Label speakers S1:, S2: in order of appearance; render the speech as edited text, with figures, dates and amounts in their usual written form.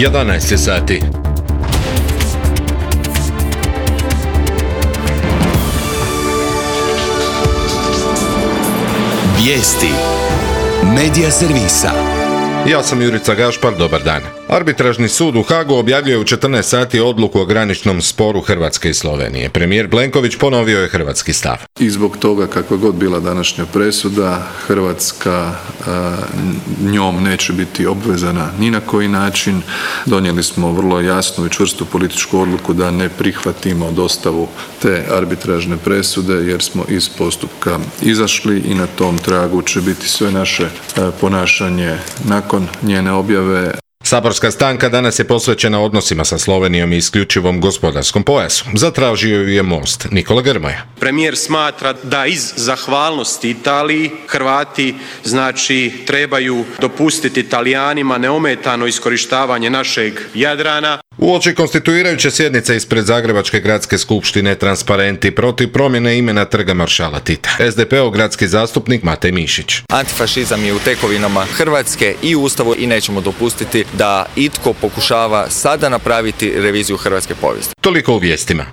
S1: 11 je sati.
S2: Vijesti Medija servisa.
S1: Ja sam Jurica Gašpar, dobar dan. Arbitražni sud u Hagu objavljuje u 14 sati odluku o graničnom sporu Hrvatske i Slovenije. Premijer Plenković ponovio je hrvatski stav.
S3: I zbog toga kakva god bila današnja presuda, Hrvatska njom neće biti obvezana ni na koji način. Donijeli smo vrlo jasnu i čvrstu političku odluku da ne prihvatimo dostavu te arbitražne presude jer smo iz postupka izašli i na tom tragu će biti sve naše ponašanje nakon njene objave.
S1: Saborska stanka danas je posvećena odnosima sa Slovenijom i isključivom gospodarskom pojasu. Zatražio ju je Most. Nikola Grmoja.
S4: Premijer smatra da iz zahvalnosti Italiji Hrvati trebaju dopustiti Talijanima neometano iskorištavanje našeg Jadrana.
S1: Uoči konstituirajuće sjednice ispred Zagrebačke gradske skupštine Transparenti protiv promjene imena Trga maršala Tita. SDP-ov gradski zastupnik Matej Mišić.
S5: Antifašizam je u tekovinama Hrvatske i u Ustavu i nećemo dopustiti da itko pokušava sada napraviti reviziju hrvatske povijesti.
S1: Toliko u vijestima.